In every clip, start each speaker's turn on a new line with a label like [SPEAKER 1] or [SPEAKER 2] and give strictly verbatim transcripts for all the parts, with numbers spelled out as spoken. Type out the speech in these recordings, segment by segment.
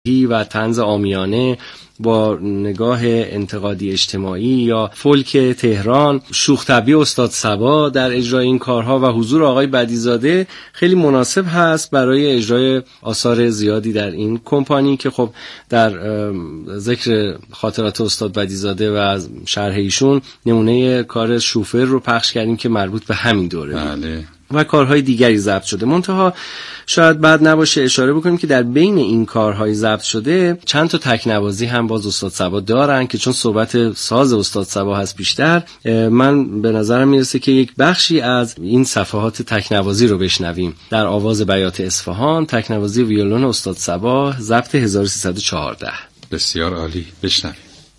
[SPEAKER 1] و طنز عامیانه با نگاه انتقادی اجتماعی یا فولک تهران، شوخ طبعی استاد صبا در اجرای این کارها و حضور آقای بدیزاده خیلی مناسب هست برای اجرای آثار زیادی در این کمپانی که خب در ذکر خاطرات استاد بدیزاده و شرح ایشون نمونه کار شوفر رو پخش کردیم که مربوط به همین دوره
[SPEAKER 2] بله.
[SPEAKER 1] و کارهای دیگری ضبط شده. منتها شاید بعد نباشه اشاره بکنیم که در بین این کارهای ضبط شده چند تا تکنوازی هم باز استاد صبا دارن که چون صحبت ساز استاد صبا هست بیشتر، من به نظرم میرسه که یک بخشی از این صفحات تکنوازی رو بشنویم در آواز بیات اصفهان، تکنوازی ویولون استاد صبا، ضبط هزار و سیصد و چهارده.
[SPEAKER 2] بسیار عالی، بشنویم.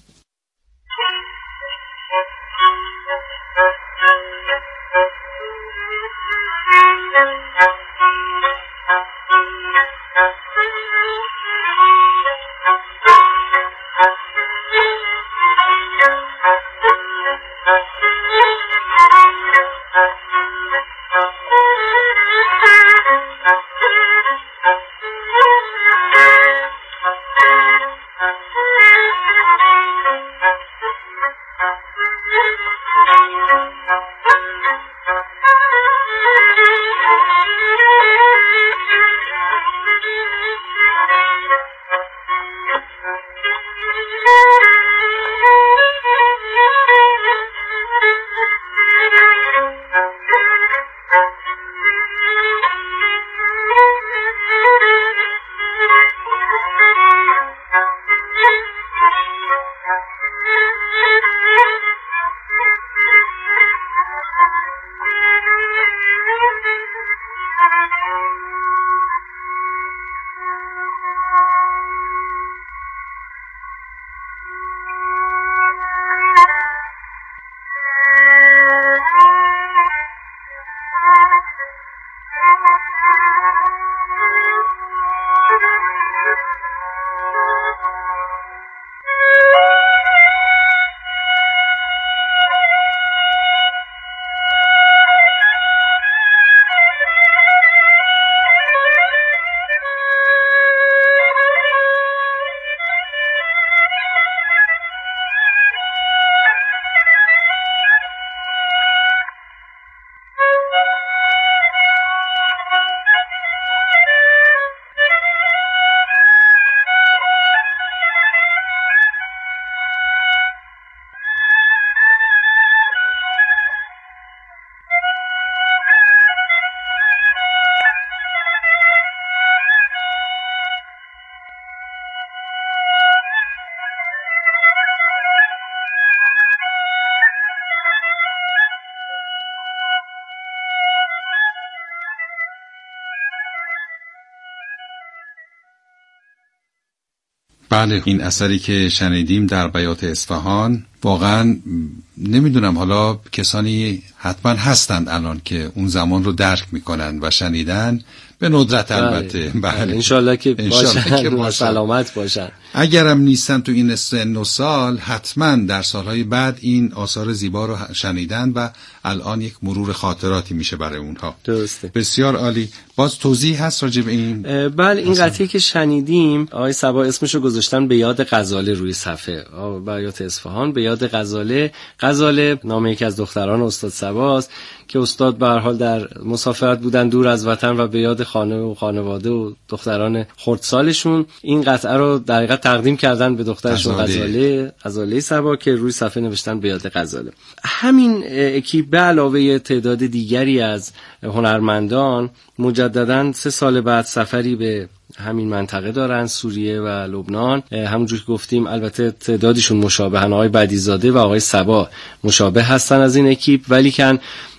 [SPEAKER 2] بله، این اثری که شنیدیم در بیات اصفهان واقعا نمیدونم، حالا کسانی حتما هستند الان که اون زمان رو درک میکنن و شنیدن، به ندرت البته.
[SPEAKER 1] بله انشالله که باشن و سلامت باشن.
[SPEAKER 2] اگرم نیستن تو این سن و سال، حتما در سالهای بعد این آثار زیبا رو شنیدن و الان یک مرور خاطراتی میشه برای اونها.
[SPEAKER 1] درسته،
[SPEAKER 2] بسیار عالی. باز توضیح هست راجع به این؟
[SPEAKER 1] بله، این قطعه که شنیدیم آقای صبا اسمشو گذاشتن به یاد غزاله روی صفحه بیات اصفهان، به یاد غزاله. غزاله نام یکی از دختران استاد صباست که استاد به هر حال در مسافرت بودن دور از وطن و به یاد خانه و خانواده و دختران خردسالشون این قطعه رو در حقیقت تقدیم کردن به دخترشون غزاله، غزاله صبا، که روی صفحه نوشتن به یاد غزاله. همین اکیپ به علاوه تعداد دیگری از هنرمندان مجدداً سه سال بعد سفری به همین منطقه دارن، سوریه و لبنان. همونجور که گفتیم البته تعدادشون مشابهن، آقای بدیزاده و آقای صبا مشابه هستن از این اکیپ، ولی کن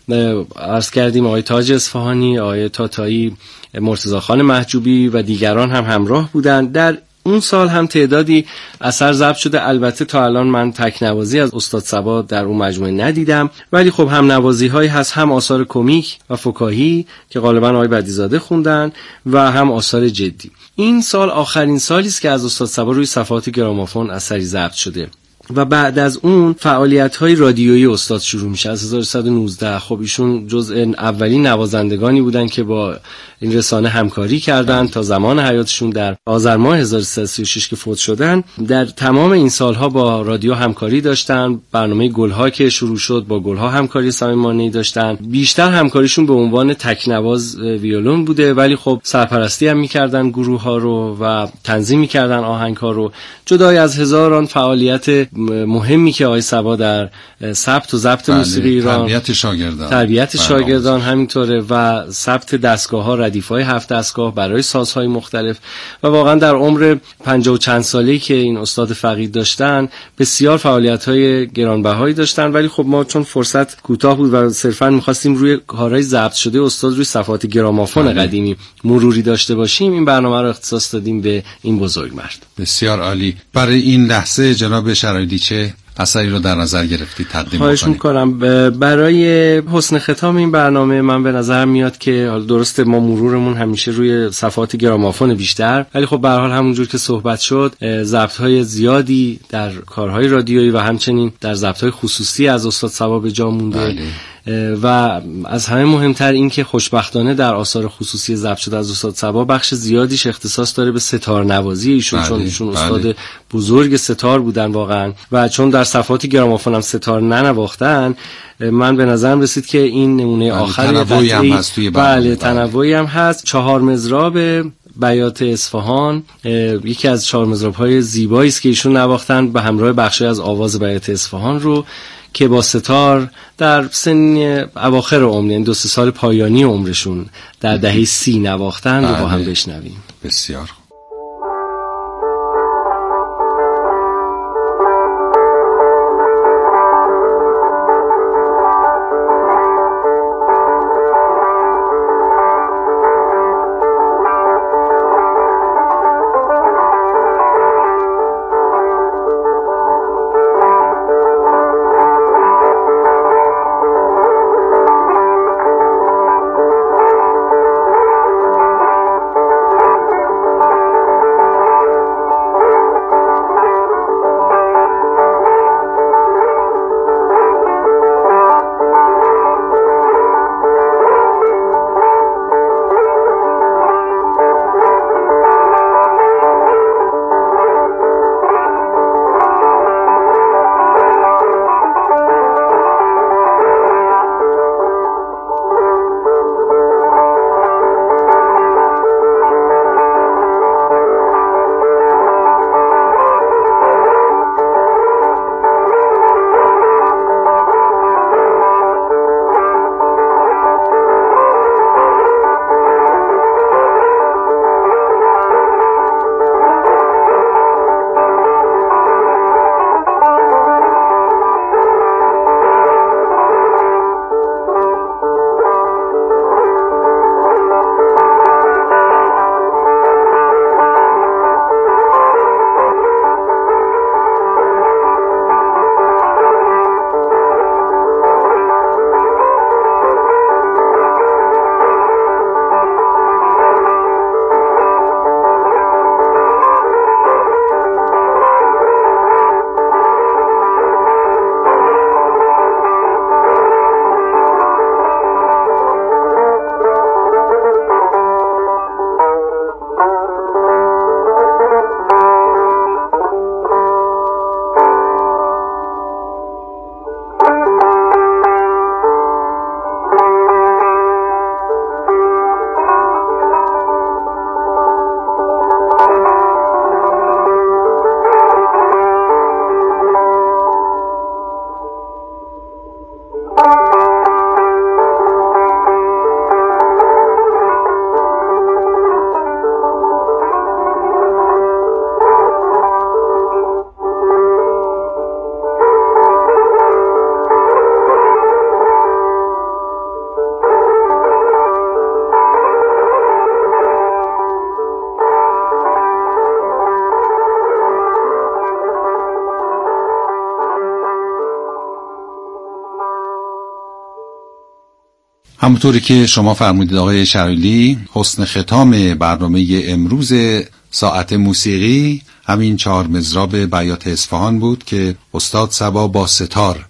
[SPEAKER 1] عرض کردیم آقای تاج اصفهانی، آقای تاتایی، مرتضی خان محجوبی و دیگران هم همراه بودن. در اون سال هم تعدادی اثر ضبط شده. البته تا الان من تکنوازی از استاد صبا در اون مجموعه ندیدم، ولی خب هم نوازی هایی هست، هم آثار کمیک و فکاهی که غالبا آقای بدیزاده خوندن و هم آثار جدی. این سال آخرین سالی است که از استاد صبا روی صفحات گرامافون اثری ضبط شده و بعد از اون فعالیت‌های رادیویی استاد شروع میشه از هزار و سیصد و نوزده. خب ایشون جزء اولین نوازندگانی بودن که با این رسانه همکاری کردند تا زمان حیاتشون در آذر ماه هزار و سیصد و سی و شش که فوت شدن. در تمام این سالها با رادیو همکاری داشتن. برنامه گلها که شروع شد با گلها همکاری صمیمانه‌ای داشتن. بیشتر همکاریشون به عنوان تکنواز ویولون بوده، ولی خب سرپرستی هم می‌کردن گروه‌ها رو و تنظیم می‌کردن آهنگ‌ها رو. جدای از هزاران فعالیت مهمی که آقای صبا در ثبت و ضبط موسیقی ایران،
[SPEAKER 2] تربیت شاگردان
[SPEAKER 1] تربیت شاگردان همینطوره و ثبت دستگاه‌ها، ردیف‌های هفت دستگاه برای سازهای مختلف و واقعا در عمر پنجاه و چند ساله‌ای که این استاد فقید داشتن بسیار فعالیت‌های گرانبهایی داشتن. ولی خب ما چون فرصت کوتاه بود و صرفاً می‌خواستیم روی کارهای ضبط شده استاد روی صفحات گرامافون قدیمی مروری داشته باشیم، این برنامه رو اختصاص دادیم به این بزرگمرد.
[SPEAKER 2] بسیار عالی. برای این لحظه جناب شرایدی چه اثری رو در نظر گرفتی تقدیم بکنید؟
[SPEAKER 1] خواهش میکنم. برای حسن ختام این برنامه من به نظر میاد که درسته ما مرورمون همیشه روی صفحات گرامافون بیشتر، ولی خب به هر حال همونجور که صحبت شد ضبط‌های زیادی در کارهای رادیویی و همچنین در ضبط‌های خصوصی از استاد صبا به جا مونده. بله. و از همه مهمتر این که خوشبختانه در آثار خصوصی ضبط شده از استاد صبا بخش زیادیش اختصاص داره به ستار نوازی ایشون. بله. چون ایشون بله. استاد بزرگ ستار بودن واقعا و چون در صفحات گرامافون هم ستار ننواختن، من به نظرم رسید که این نمونه بله. آخر
[SPEAKER 2] تنوعی هم هست توی
[SPEAKER 1] بله تنوعی هم هست. چهار مضراب بیات اصفهان یکی از چهار مضراب‌های زیبایی است که ایشون نواختن به همراه بخشی از آواز بیات اصفهان رو که با ستار در سن اواخر عمر، یعنی دو سه سال پایانی عمرشون در دهه سی نواختن رو با هم بشنویم.
[SPEAKER 2] بسیار همونطوری که شما فرمودید آقای شرایلی، حسن ختام برنامه امروز ساعت موسیقی همین چهار مضراب بیات اصفهان بود که استاد صبا با ستار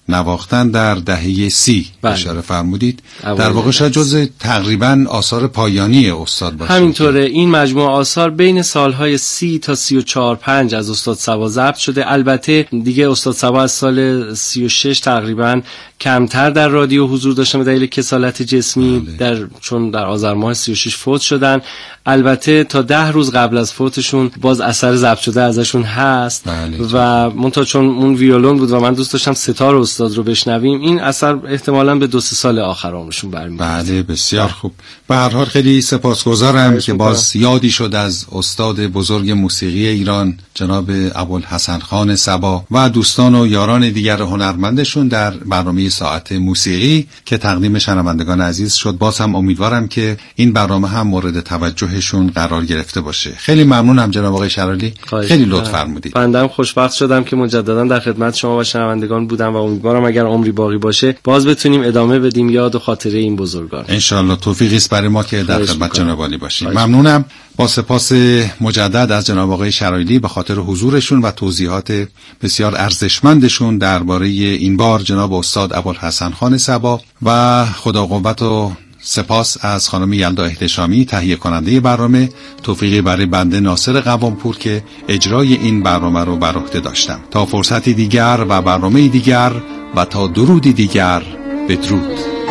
[SPEAKER 2] نواختن در دهه سی
[SPEAKER 1] بله.
[SPEAKER 2] اشاره فرمودید. در واقع شاید جز تقریبا آثار پایانی استاد باشه.
[SPEAKER 1] همینطوره. این مجموعه آثار بین سالهای سی تا سی و چهار پنج از استاد صبا ضبط شده. البته دیگه استاد صبا از سال سی و شش تقریبا کمتر در رادیو حضور داشتن به دلیل کسالت جسمی. بله. در چون در آذر ماه سی و شش فوت شدن. البته تا ده روز قبل از فوتشون باز اثر ضبط شده ازشون هست.
[SPEAKER 2] بله.
[SPEAKER 1] و منتها چون اون ویولون بود و من دوست داشتم ستار استاد رو بشنویم، این اثر احتمالاً به دو سه سال آخر عمرشون برمیگرده.
[SPEAKER 2] بله بسیار خوب. به هر حال خیلی سپاسگزارم که باز یادی شد از استاد بزرگ موسیقی ایران جناب ابوالحسن خان صبا و دوستان و یاران دیگر هنرمندشون در برنامه ساعت موسیقی که تقدیم شنوندگان عزیز شد. باز هم امیدوارم که این برنامه هم مورد توجهشون قرار گرفته باشه. خیلی ممنونم جناب آقای شرالی، خیلی لطف فرمودید.
[SPEAKER 1] بنده خوشبخت شدم که مجددا در خدمت شما و شنوندگان بودم و امیدوارم اگر عمری باقی باشه باز بتونیم ادامه بدیم یاد و خاطره این بزرگان.
[SPEAKER 2] ان شاء الله توفیقی است برای ما که در خدمت جناب عالی باشیم. ممنونم. با سپاس مجدد از جناب آقای شرایلی به خاطر حضورشون و توضیحات بسیار ارزشمندشون درباره این بار جناب استاد ابوالحسن خان صبا و خدا قوت و سپاس از خانم یلدا احتشامی تهیه کننده برنامه. توفیقی برای بنده ناصر قوامپور که اجرای این برنامه رو بر عهده داشتم. تا فرصتی دیگر و برنامه دیگر و تا درودی دیگر، بدرود.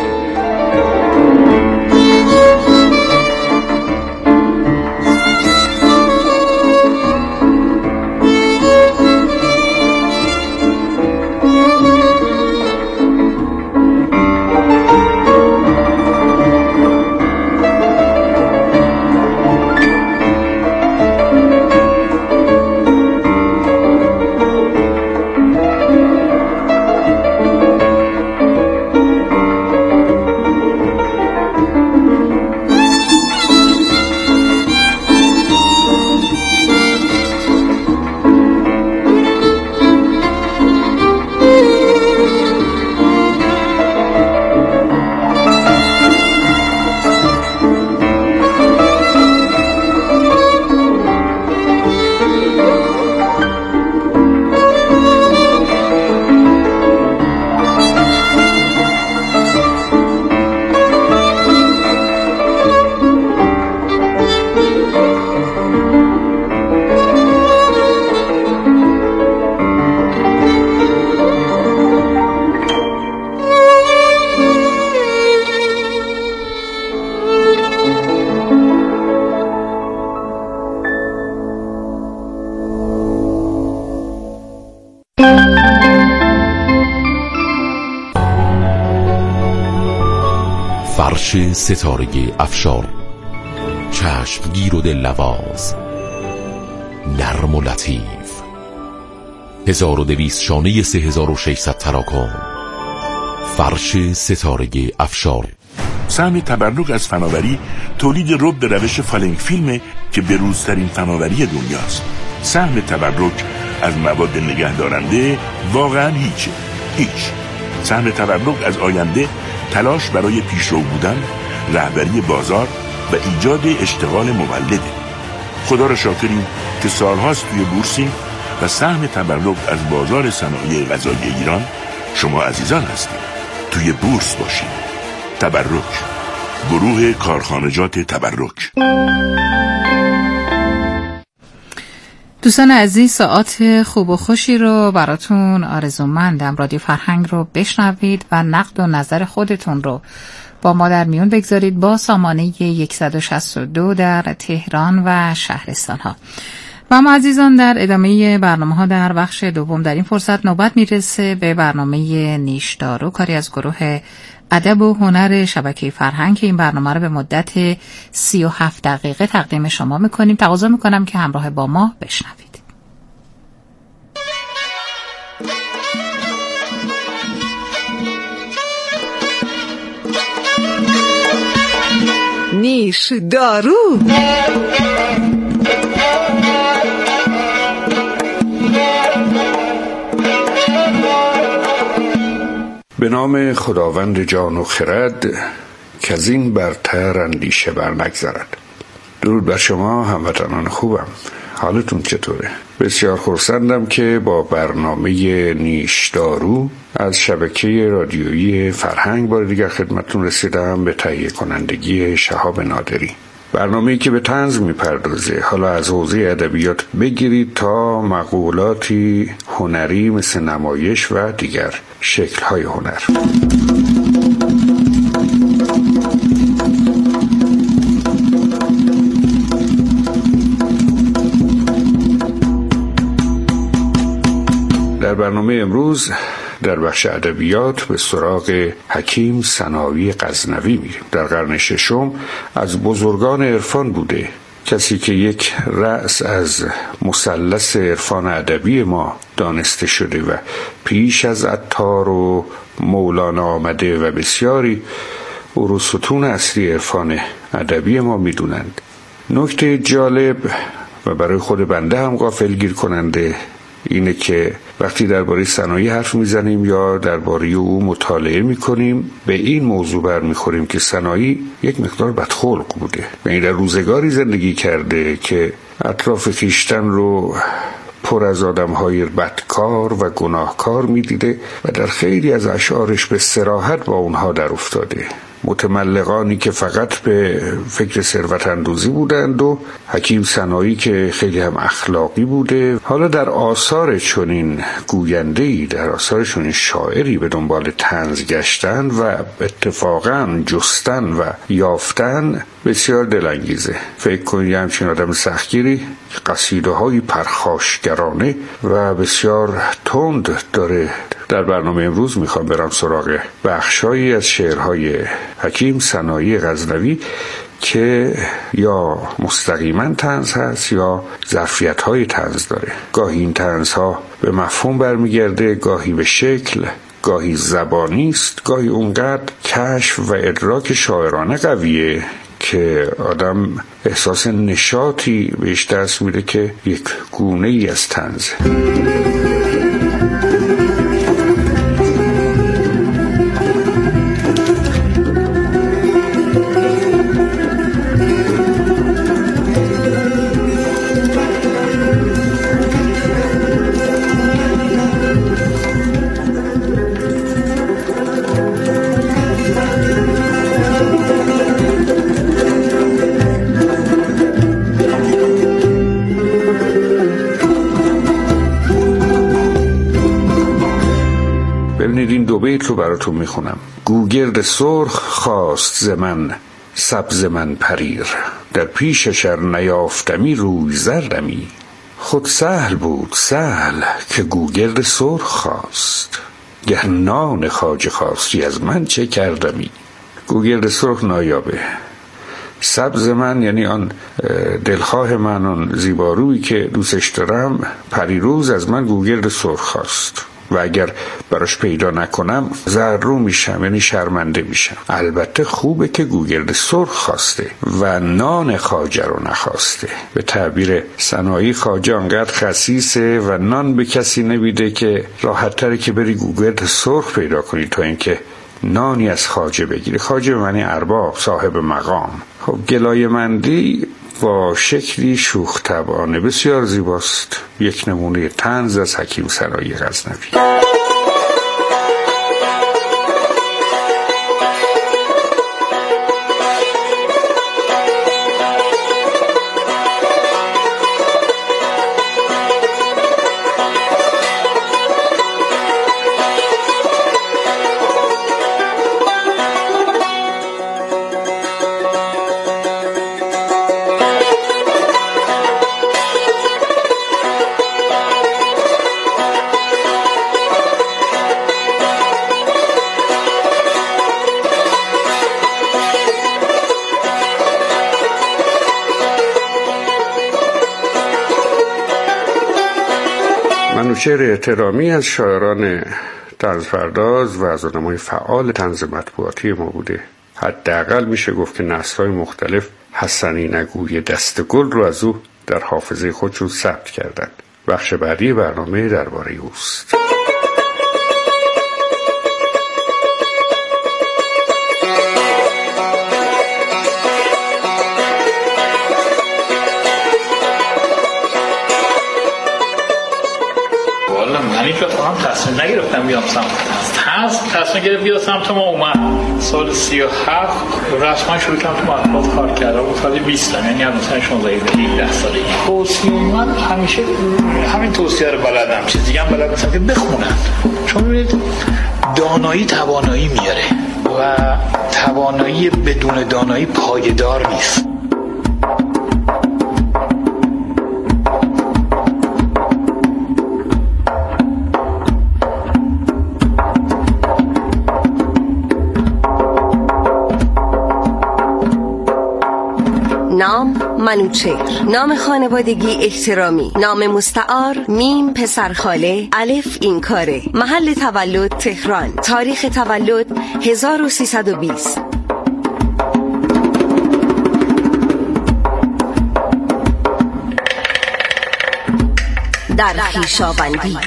[SPEAKER 3] فرش ستاره افشار، چشمگیر و دلنواز، نرم و لطیف، هزار و دویست شانه سه هزار و ششصد تراکم. فرش ستاره افشار.
[SPEAKER 4] سهم تبرک از فناوری تولید رب به روش فالنگ فیلمه که بروزترین فناوری دنیاست. سهم تبرک از مواد نگهدارنده واقعا هیچه، هیچ. سهم تبرک از آینده تلاش برای پیشرو بودن، رهبری بازار و ایجاد اشتغال مولده. خدا را شاکریم که سالهاست توی بورسیم و سهم تبرک از بازار صنایع غذایی ایران شما عزیزان هستید. توی بورس باشید. تبرک، گروه کارخانجات تبرک.
[SPEAKER 5] دوستان عزیز، ساعت خوب و خوشی رو براتون آرزومندم. رادیو فرهنگ رو بشنوید و نقد و نظر خودتون رو با ما در میون بگذارید با سامانه صد و شصت و دو در تهران و شهرستان ها. و ما عزیزان در ادامه برنامه ها در بخش دوم در این فرصت نوبت میرسه به برنامه نیشدارو، کاری از گروه ادب و هنر شبکه فرهنگ که این برنامه رو به مدت سی و هفت دقیقه تقدیم شما میکنیم. تقاضا میکنم که همراه با ما بشنوید.
[SPEAKER 6] نیشدارو.
[SPEAKER 7] به نام خداوند جان و خرد که از این برتر اندیشه بر نگذرد. درود بر شما هموطنان خوبم. حالتون چطوره؟ بسیار خرسندم که با برنامه نیشدارو از شبکه رادیویی فرهنگ بار دیگر خدمتتون رسیدم به تهیه کنندگی شهاب نادری. برنامه‌ای که به طنز میپردازه، حالا از حوزه ادبیات بگیرید تا مقولاتی هنری مثل نمایش و دیگر شکل‌های هنر. در برنامه امروز در بخش ادبیات به سراغ حکیم سنایی غزنوی میریم. در قرن ششم از بزرگان عرفان بوده، کسی که یک رأس از مثلث عرفان ادبی ما دانسته شده و پیش از عطار و مولانا آمده و بسیاری او رو ستون اصلی عرفان ادبی ما میدونند. نکته جالب و برای خود بنده هم غافلگیر کننده اینه که وقتی درباره سنایی حرف میزنیم یا درباره او مطالعه میکنیم به این موضوع برمیخوریم که سنایی یک مقدار بدخلق بوده، یعنی در روزگاری زندگی کرده که اطراف خویشتن رو پر از آدم‌های بدکار و گناهکار میدیده و در خیلی از اشعارش به صراحت با اونها در افتاده. متملقانی که فقط به فکر ثروت اندوزی بودند و حکیم سنایی که خیلی هم اخلاقی بوده. حالا در آثار چنین گوینده‌ای، در آثار چنین شاعری به دنبال طنز گشتن و اتفاقاً جستن و یافتن بسیار دلانگیزه. فکر کنید همچین آدم سختگیری قصیده‌های پرخاشگرانه و بسیار تند داره. در برنامه امروز میخوام برم سراغ بخشایی از شعرهای حکیم سنایی غزنوی که یا مستقیما طنز هست یا ظرفیت‌های طنز داره. گاهی این طنزها به مفهوم برمیگرده، گاهی به شکل، گاهی زبانی است، گاهی اونقدر کشف و ادراک شاعرانه قویه که آدم احساس نشاطی بهش دست میده که یک گونه ای از طنزه. این دو بیت رو براتون میخونم. گوگرد سرخ خواست ز من سبز من پریر، در پیشش ار نیافتمی روی زردمی. خود سهل بود سهل که گوگرد سرخ خواست، گه نان خواجه خواستی از من چه کردمی. گوگرد سرخ نایابه، سبز من یعنی آن دلخواه من، آن زیبارویی که دوستش دارم، پریروز از من گوگرد سرخ خواست و اگر براش پیدا نکنم زررو میشم، یعنی شرمنده میشم. البته خوبه که گوگرد سرخ خواسته و نان خواجه رو نخواسته. به تعبیر سنایی خواجه انقدر خسیسه و نان به کسی نمیده که راحت تره که بری گوگرد سرخ پیدا کنی تا اینکه نانی از خواجه بگیری. خواجه به معنی ارباب، صاحب مقام. خب گلایه مندی با شکلی شوخ طبعانه بسیار زیباست. یک نمونه طنز از حکیم سنایی غزنوی. منوچهر احترامی از شاعران طنزپرداز و از آدمای فعال طنز مطبوعاتی ما بوده. حداقل میشه گفت که نسل‌های مختلف حسنی نگوی دست گل رو از او در حافظه خودشون ثبت کردند. بخش بعدی برنامه درباره اوست.
[SPEAKER 8] سالم بود. یعنی که هم تصمیم نگرفتم بیام سمت هست تصمیم گرفت بیام سمت ما. اومد سال سی و هفت رسما شروع کردم تو مطبوعات کار کردم. سال بیست یعنی مثلا شانزده هجده سالگی توصیه من همیشه همین توصیه رو بلدم. چیز دیگه هم بلد نیستم که بخونم، چون می‌بینید دانایی توانایی میاره و توانایی بدون دانایی پایدار نیست.
[SPEAKER 9] نام منوچهر، نام خانوادگی احترامی، نام مستعار میم پسرخاله، الف این کاره، محل تولد تهران، تاریخ تولد هزار و سیصد و بیست. در خویشاوندی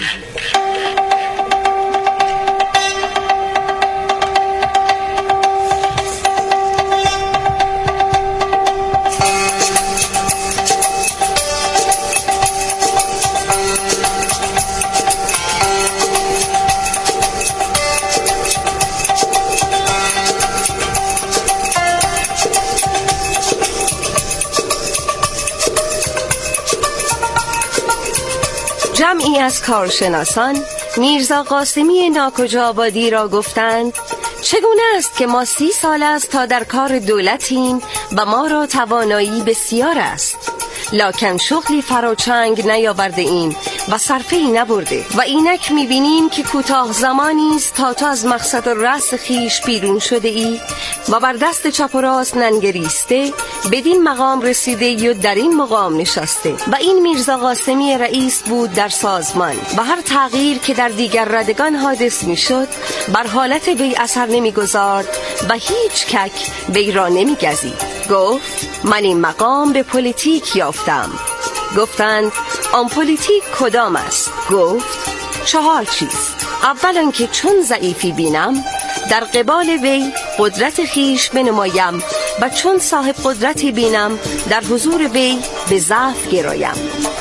[SPEAKER 9] جمعی از کارشناسان میرزا قاسمی ناکجاآبادی را گفتند چگونه است که ما سی سال است تا در کار دولتیم و ما را توانایی بسیار است، لکن شغلی فراچنگ نیاورده ایم و صرفه‌ای نبرده و اینک میبینیم که کوتاه زمانی است تا تو از مقصد رأس خیش بیرون شده ای و بر دست چپ و راست ننگریسته بدین مقام رسیده یا در این مقام نشسته. و این میرزا قاسمی رئیس بود در سازمان و هر تغییر که در دیگر ردگان حادث میشد بر حالت وی اثر نمیگذارد و هیچ کک وی را نمیگزید. گفت من این مقام به پلیتیک یافتم. گفتند آن پلیتیک کدام است؟ گفت چهار چیز. اول آنکه چون ضعیفی بینم در قبال وی قدرت خیش بنمایم و چون صاحب قدرتی بینم در حضور وی به ضعف گرایم.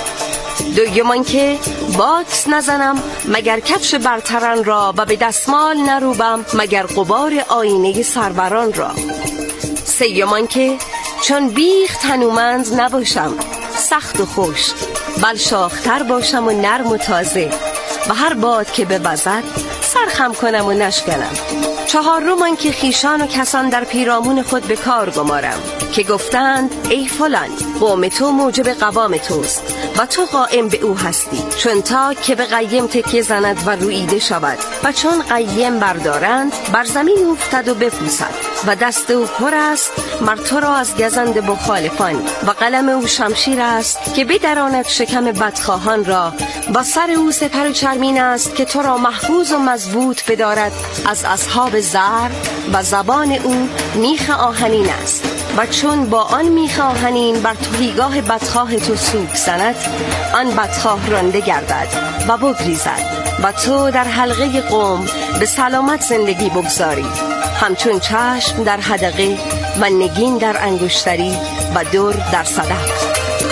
[SPEAKER 9] دوم آنکه باکس نزنم مگر کفش برتران را و به دستمال نروبم مگر غبار آینه سروران را. سوم آنکه چون بیخ تنومند نباشم، سخت و خشک، بل شاختر باشم و نرم و تازه و هر باد که بوزد سرخم کنم و نشکنم. چهارم آنکه خیشان و کسان در پیرامون خود به کار گمارم که گفتند ای فلان قوم تو موجب قوام توست و تو قائم به او هستی، چون تا که به قیم تکیه زند و رویده شود و چون قیم بردارند بر زمین افتد و بپوسد و دست او پر است مر تو را از گزند مخالفان و قلم او شمشیر است که بدراند شکم بدخواهان را و سر او سپر چرمین است که تو را محفوظ و مضبوط بدارد از اصحاب زر و زبان او میخ آهنین است و چون با آن میخ آهنین بر تهیگاه بدخواه تو سوک زند آن بدخواه رانده گردد و بگریزد و تو در حلقه قوم به سلامت زندگی بگذاری، همچون چشم در حدقه و نگین در انگشتری و در در صدف.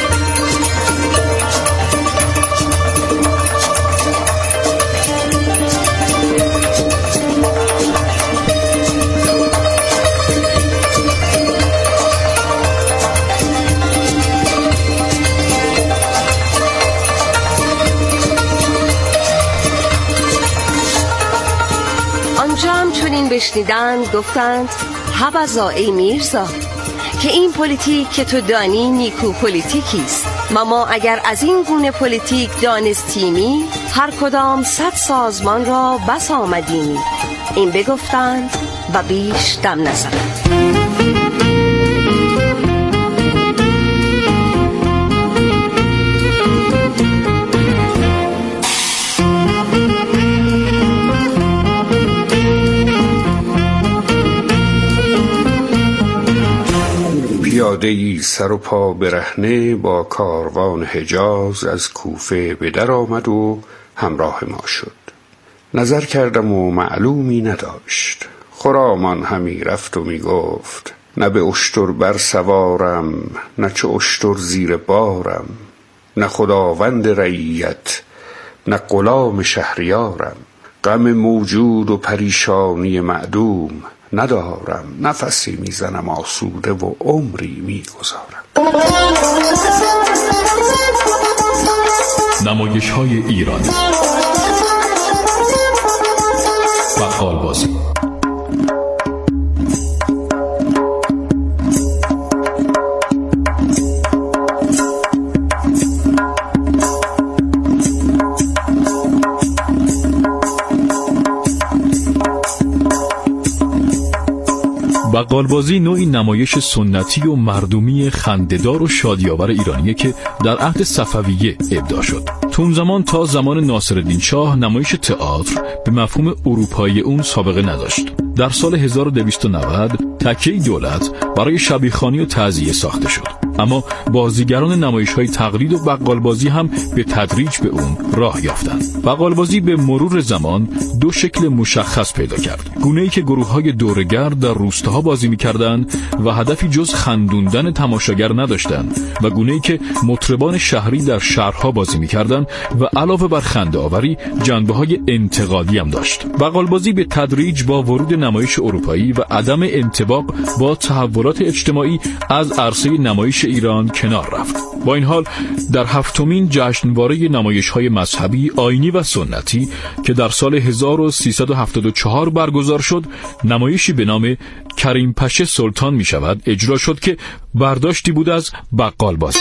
[SPEAKER 9] چنین بشنیدند گفتند حبذا ای میرزا که این پلیتیک که تو دانی نیکو پلیتیکی است و ما اگر از این گونه پلیتیک دانستیمی هر کدام صد سازمان را بس آمدیمی. این بگفتند و بیش دم نزدند.
[SPEAKER 7] پیاده‌ای سر و پا برهنه با کاروان حجاز از کوفه به در آمد و همراه ما شد. نظر کردم و معلومی نداشت. خرامان همی رفت و می گفت نه به اشتر بر سوارم نه چه اشتر زیر بارم، نه خداوند رعیت نه غلام شهریارم، غم موجود و پریشانی معدوم ندارم، نفسی میزنم آسوده و عمری میگذارم.
[SPEAKER 3] نمایش های ایرانی. بقالبازی. بقالبازی نوعی نمایش سنتی و مردمی خنده‌دار و شادی‌آور ایرانیه که در عهد صفویه ابداع شد. تو اون زمان تا زمان ناصرالدین شاه نمایش تئاتر به مفهوم اروپایی اون سابقه نداشت. در سال هزار و دویست و نود تکیه دولت برای شبیخوانی و تعزیه ساخته شد. اما بازیگران نمایش‌های تقلید و بقالبازی هم به تدریج به اون راه یافتند. بقالبازی به مرور زمان دو شکل مشخص پیدا کرد. گونه‌ای که گروه‌های دوره‌گرد در روستاها بازی می‌کردند و هدفی جز خندوندن تماشاگر نداشتند و گونه‌ای که مطربان شهری در شهرها بازی می‌کردند و علاوه بر خنده‌آوری جنبه‌های انتقادی هم داشت. بقالبازی به تدریج با ورود نمایش اروپایی و عدم انطباق با تحولات اجتماعی از عرصه نمایش ایران کنار رفت. با این حال در هفتمین جشنواره نمایش‌های مذهبی، آیینی و سنتی که در سال هزار و سیصد و هفتاد و چهار برگزار شد، نمایشی به نام کریم پشه سلطان می شود اجرا شد که برداشتی بود از بقالبازی.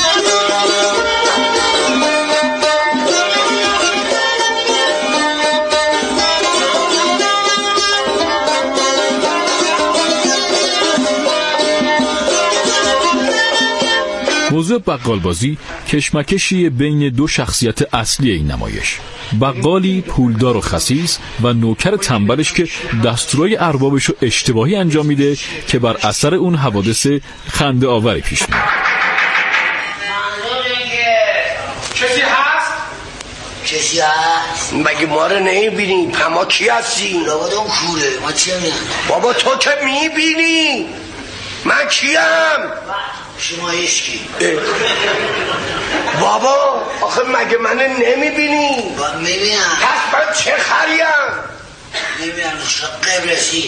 [SPEAKER 3] موضوع بقالبازی کشمکشی بین دو شخصیت اصلی این نمایش، بقالی پولدار و خسیس و نوکر تنبلش که دستورای اربابش رو اشتباهی انجام میده که بر اثر اون حوادث خنده آوری پیش میاد.
[SPEAKER 10] کسی هست؟ کسی هست؟ مگه ما رو نمیبینی؟ ما کی هستی؟ لابد اون کوره، ما چی هم بابا تو که میبینی؟ من کیم؟ شما اشکی بابا آخه مگه من نمیبینی؟ من میبینم. پس من چه خریم؟ نمیبینم قبرسی.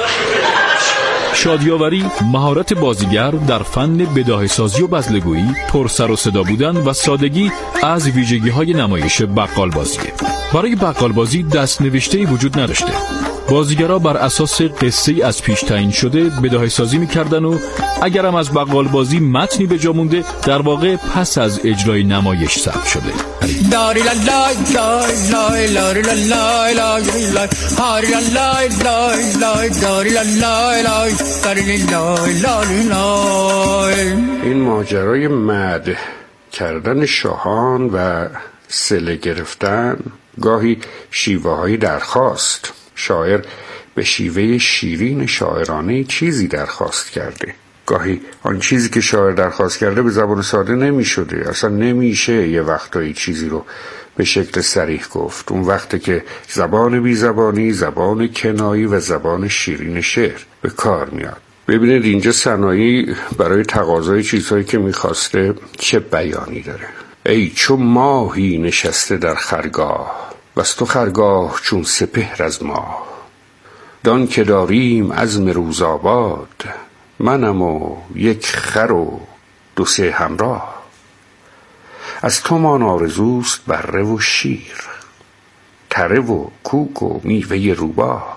[SPEAKER 3] شادیاوری مهارت بازیگر در فن بداهه‌سازی و بزلگویی، پرسر و صدا بودن و سادگی از ویژگی‌های نمایش بقالبازیه. برای بقالبازی دست‌نوشته‌ای وجود نداشته. بازیگرها بر اساس قصه‌ای از پیش تعیین شده بداهه‌سازی می‌کردن و اگرم از بقالبازی متنی به جا مونده در واقع پس از اجرای نمایش ثبت شده.
[SPEAKER 7] این ماجرای مد کردن شاهان و صله گرفتن گاهی شیوه‌های درخواست. شاعر به شیوه شیرین شاعرانه چیزی درخواست کرده. گاهی آن چیزی که شاعر درخواست کرده به زبان ساده نمی شده. اصلا نمیشه یه وقتایی چیزی رو به شکل صریح گفت. اون وقته که زبان بی زبانی، زبان کنایی و زبان شیرین شعر به کار میاد. ببینید اینجا صنایع برای تقاضای چیزهایی که میخواسته چه بیانی داره. ای چو ماهی نشسته در خرگاه، وز تو خرگاه چون سپهر از ماه. دان که داریم عزم روز آباد، منم و یک خر و دو سه همراه. از تو مان آرزوست بره و شیر، تره و کوک و میوه روباه.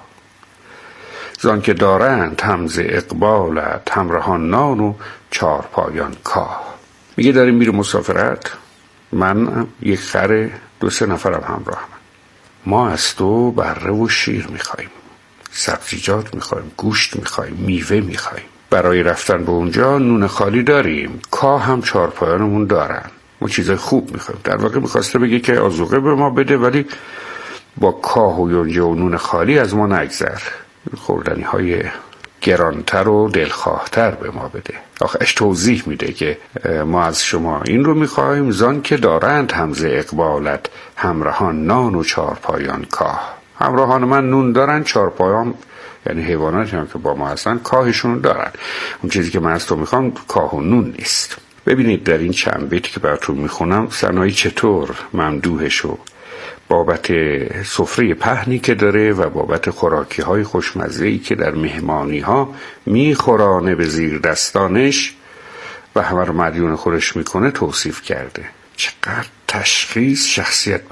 [SPEAKER 7] زان که دارند همز اقبالت، همراهان نان و چارپایان کاه. میگه داریم میره مسافرت، من یک خر، دو سه نفرم همراه من. ما از تو بره و شیر میخواییم، سبزیجات میخواییم، گوشت میخواییم، میوه میخواییم. برای رفتن به اونجا نون خالی داریم، کاه هم چارپایانمون دارن. ما چیزای خوب میخواییم. در واقع میخواسته بگه که آذوقه به ما بده ولی با کاه و یونجه و نون خالی از ما نگذر، خوردنی های گرانتر و دلخواهتر به ما بده. آخرش توضیح میده که ما از شما این رو میخوایم، زان که دارند همز اقبالت، همراهان نان و چارپایان کاه. همراهان من نون دارن، چارپایان یعنی حیواناتی هم که با ما هستن کاهشون دارن. اون چیزی که من از تو میخوام کاه و نون نیست. ببینید در این چند بیتی که براتون میخونم صنایع چطور ممدوحش و بابت سفره پهنی که داره و بابت خوراکی های خوشمزه‌ای که در مهمانی ها میخورانه به زیر دستانش و همه رو مدیون خودش میکنه توصیف کرده. چقدر تشخیص شخصیت